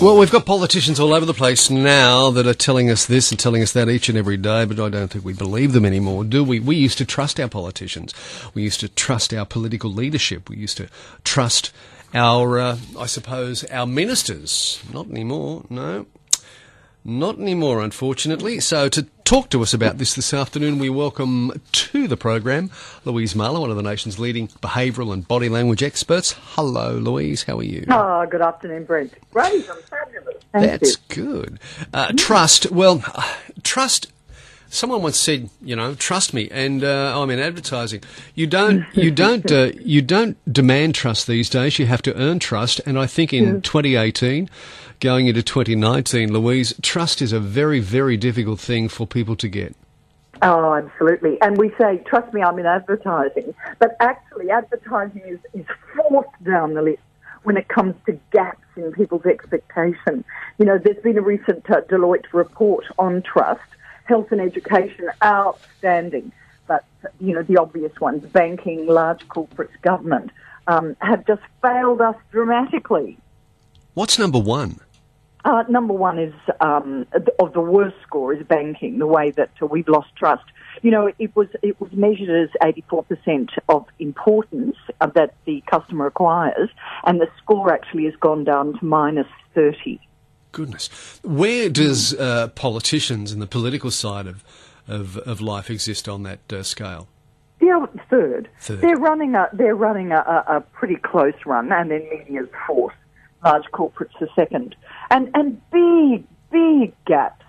Well, we've got politicians all over the place now that are telling us this and telling us that each and every day, but I don't think we believe them anymore, do we? We used to trust our politicians. We used to trust our political leadership. We used to trust our, our ministers. Not anymore, no. Not anymore, unfortunately. So to talk to us about this afternoon, we welcome to the program Louise Marler, one of the nation's leading behavioural and body language experts. Hello, Louise. How are you? Oh, good afternoon, Brent. Great. I'm fabulous. That's good. Trust. Well, trust. Someone once said, trust me, and I'm in advertising. You don't demand trust these days. You have to earn trust, and I think in 2018. Going into 2019, Louise, trust is a very, very difficult thing for people to get. Oh, absolutely. And we say, trust me, I'm in advertising. But actually, advertising is fourth down the list when it comes to gaps in people's expectation. There's been a recent Deloitte report on trust, health and education, outstanding. But, the obvious ones, banking, large corporates, government, have just failed us dramatically. What's number one? Number one is, of the worst score is banking, the way that we've lost trust. It was measured as 84% of importance that the customer acquires, and the score actually has gone down to minus 30. Goodness. Where does politicians and the political side of life exist on that scale? Yeah, third. They're running a pretty close run, and then media's fourth. Large corporates are second. And big gaps,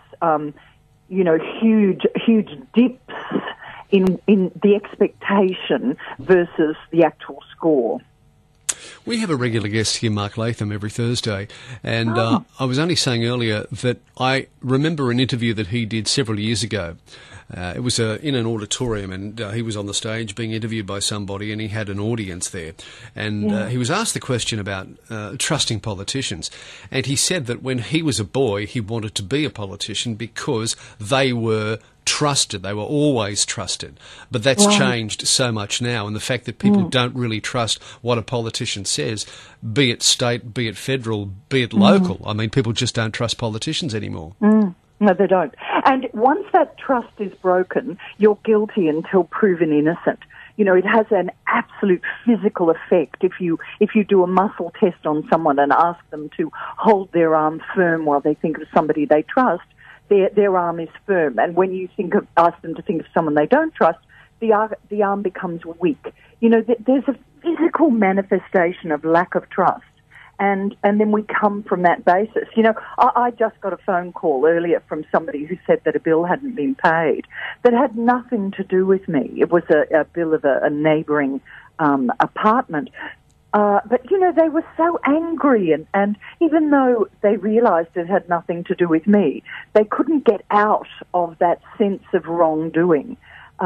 huge dips in the expectation versus the actual score. We have a regular guest here, Mark Latham, every Thursday, and I was only saying earlier that I remember an interview that he did several years ago. It was in an auditorium, and he was on the stage being interviewed by somebody, and he had an audience there. And he was asked the question about trusting politicians. And he said that when he was a boy, he wanted to be a politician because they were trusted. They were always trusted. But that's changed so much now, and the fact that people don't really trust what a politician says, be it state, be it federal, be it local. I mean, people just don't trust politicians anymore. No, they don't. And once that trust is broken, you're guilty until proven innocent. It has an absolute physical effect. If you do a muscle test on someone and ask them to hold their arm firm while they think of somebody they trust, their arm is firm. And when you ask them to think of someone they don't trust, the arm becomes weak. There's a physical manifestation of lack of trust. And then we come from that basis. I just got a phone call earlier from somebody who said that a bill hadn't been paid that had nothing to do with me. It was a bill of a neighbouring apartment. But, they were so angry, and even though they realised it had nothing to do with me, they couldn't get out of that sense of wrongdoing.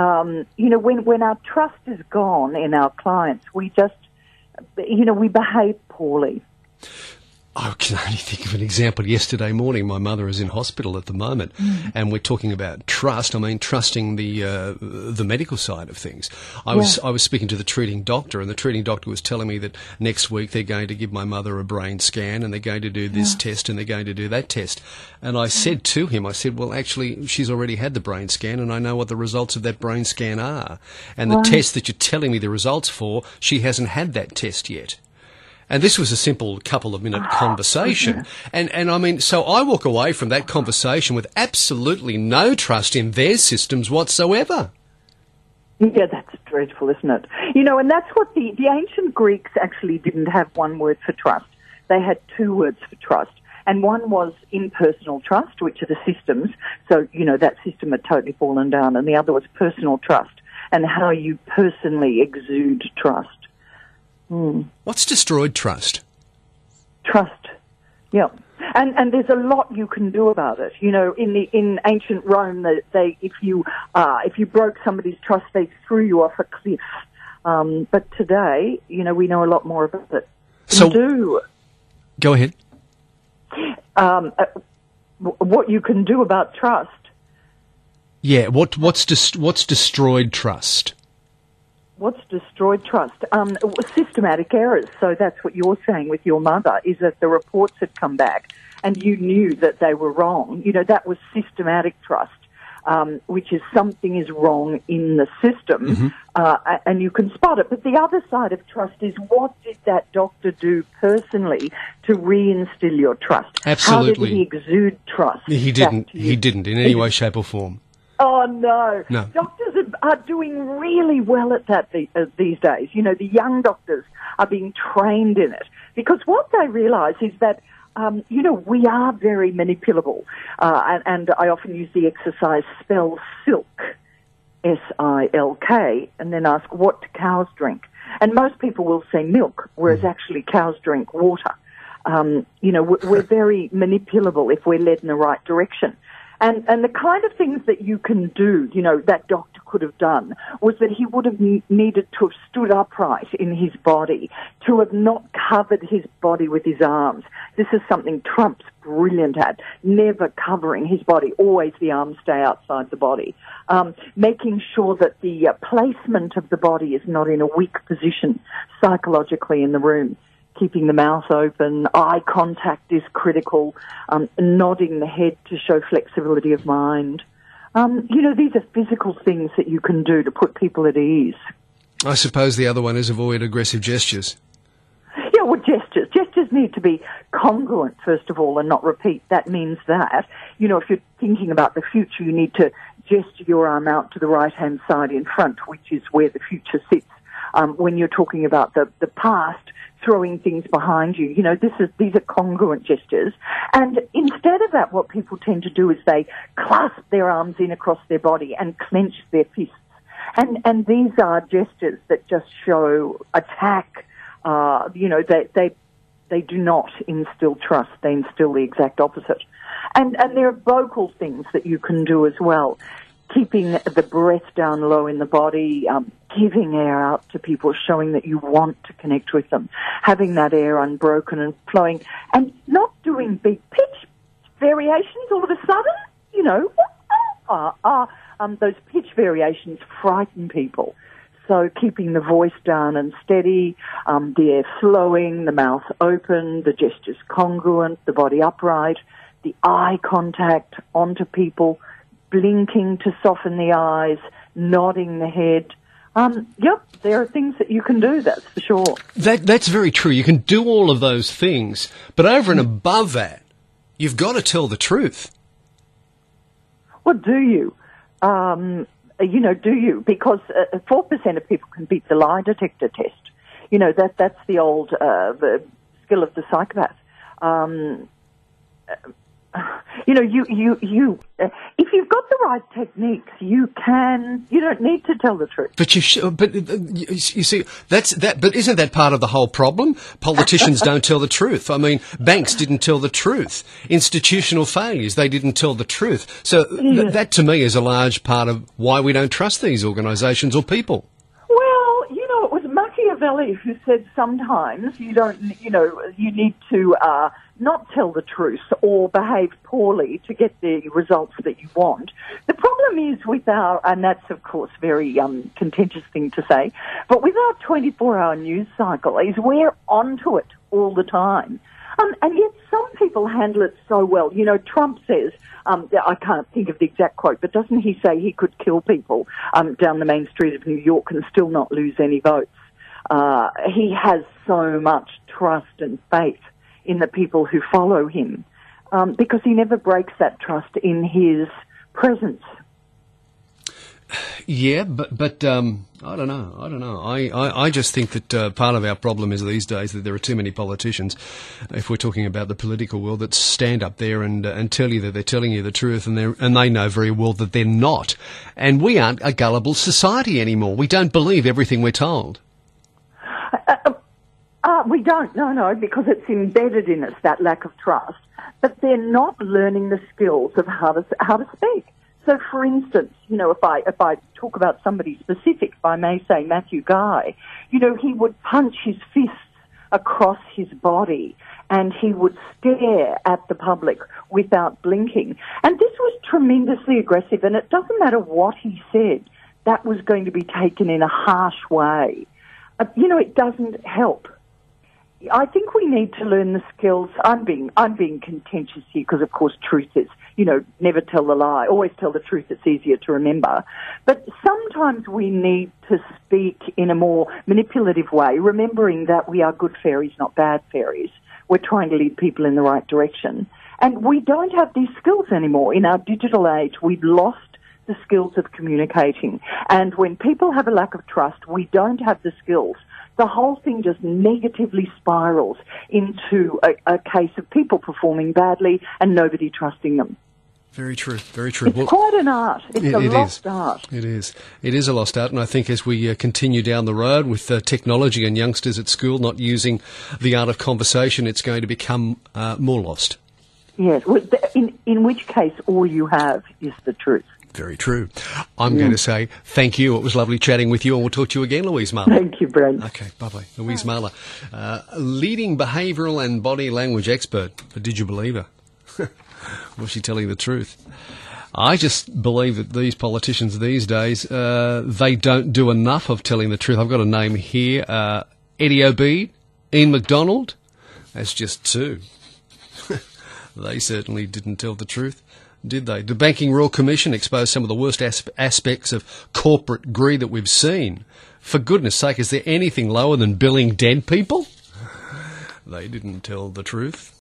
When our trust is gone in our clients, we just, we behave poorly. I can only think of an example. Yesterday morning, my mother is in hospital at the moment, and we're talking about trust. I mean, trusting the medical side of things. I was speaking to the treating doctor, and the treating doctor was telling me that next week they're going to give my mother a brain scan, and they're going to do this test, and they're going to do that test. And I said to him, well, actually, she's already had the brain scan, and I know what the results of that brain scan are. And the test that you're telling me the results for, she hasn't had that test yet. And this was a simple couple of minute conversation. And I mean, so I walk away from that conversation with absolutely no trust in their systems whatsoever. Yeah, that's dreadful, isn't it? And that's what the ancient Greeks actually didn't have one word for trust. They had two words for trust. And one was impersonal trust, which are the systems. So, that system had totally fallen down. And the other was personal trust and how you personally exude trust. What's destroyed trust? Trust, yeah, and there's a lot you can do about it. In ancient Rome, if you broke somebody's trust, they threw you off a cliff. But today, we know a lot more about it. So, go ahead. What you can do about trust? Yeah, what's destroyed trust? What's destroyed trust? Systematic errors. So that's what you're saying with your mother, is that the reports had come back and you knew that they were wrong. You know, that was systematic trust, which is something is wrong in the system, and you can spot it. But the other side of trust is, what did that doctor do personally to reinstill your trust? Absolutely. How did he exude trust? He didn't. He didn't in any way, shape or form. Oh, no. No. Doctors are doing really well at that these days. You know, the young doctors are being trained in it, because what they realise is that, you know, we are very manipulable. And I often use the exercise, spell silk, S-I-L-K, and then ask, what do cows drink? And most people will say milk, whereas actually cows drink water. You know, we're very manipulable if we're led in the right direction. And the kind of things that you can do, you know, that doctor could have done, was that he would have needed to have stood upright in his body, to have not covered his body with his arms. This is something Trump's brilliant at, never covering his body, always the arms stay outside the body. Making sure that the placement of the body is not in a weak position psychologically in the room. Keeping the mouth open, eye contact is critical, nodding the head to show flexibility of mind. You know, these are physical things that you can do to put people at ease. I suppose the other one is avoid aggressive gestures. Yeah, well, gestures. Gestures need to be congruent, first of all, and not repeat. That means that, you know, if you're thinking about the future, you need to gesture your arm out to the right-hand side in front, which is where the future sits. When you're talking about the past, throwing things behind you, you know, these are congruent gestures. And instead of that, what people tend to do is they clasp their arms in across their body and clench their fists. And these are gestures that just show attack. You know, they do not instill trust. They instill the exact opposite. And there are vocal things that you can do as well. Keeping the breath down low in the body, giving air out to people, showing that you want to connect with them, having that air unbroken and flowing, and not doing big pitch variations all of a sudden. You know, those pitch variations frighten people. So keeping the voice down and steady, the air flowing, the mouth open, the gestures congruent, the body upright, the eye contact onto people, blinking to soften the eyes, nodding the head. Yep, there are things that you can do, that's for sure. That's very true. You can do all of those things, but over and above that, you've got to tell the truth. Well, do you? You know, do you? Because 4% of people can beat the lie detector test. You know, that's the old the skill of the psychopath. You know, if you've got the right techniques, you don't need to tell the truth. But you see, but isn't that part of the whole problem? Politicians don't tell the truth. I mean, banks didn't tell the truth. Institutional failures, they didn't tell the truth. So that to me is a large part of why we don't trust these organisations or people. Well, you know, it was Machiavelli who said sometimes you need to not tell the truth or behave poorly to get the results that you want. The problem is with and that's of course very contentious thing to say, but with our 24-hour news cycle is we're onto it all the time. And yet some people handle it so well. You know, Trump says, I can't think of the exact quote, but doesn't he say he could kill people down the main street of New York and still not lose any votes? He has so much trust and faith in the people who follow him, because he never breaks that trust in his presence. Yeah, but I don't know. I just think that part of our problem is these days that there are too many politicians, if we're talking about the political world, that stand up there and tell you that they're telling you the truth, and they know very well that they're not. And we aren't a gullible society anymore. We don't believe everything we're told. We don't, no, because it's embedded in us, that lack of trust. But they're not learning the skills of how to speak. So, for instance, you know, if I talk about somebody specific, if I may say Matthew Guy, you know, he would punch his fists across his body and he would stare at the public without blinking. And this was tremendously aggressive, and it doesn't matter what he said. that was going to be taken in a harsh way. It doesn't help. I think we need to learn the skills. I'm being contentious here because, of course, truth is, never tell the lie. Always tell the truth. It's easier to remember. But sometimes we need to speak in a more manipulative way, remembering that we are good fairies, not bad fairies. We're trying to lead people in the right direction. And we don't have these skills anymore. In our digital age, we've lost the skills of communicating. And when people have a lack of trust, we don't have the skills. The whole thing just negatively spirals into a case of people performing badly and nobody trusting them. Very true, very true. It's quite an art. It's a lost art. It is. It is a lost art, and I think as we continue down the road with technology and youngsters at school not using the art of conversation, it's going to become more lost. Yes, in which case all you have is the truth. Very true. I'm going to say thank you. It was lovely chatting with you, and we'll talk to you again, Louise Marler. Thank you, Brent. Okay, bye-bye. Louise Marler, leading behavioural and body language expert. But did you believe her? Was she telling the truth? I just believe that these politicians these days, they don't do enough of telling the truth. I've got a name here, Eddie Obeid, Ian McDonald. That's just two. They certainly didn't tell the truth, did they? The Banking Royal Commission exposed some of the worst aspects of corporate greed that we've seen. For goodness sake, is there anything lower than billing dead people? They didn't tell the truth.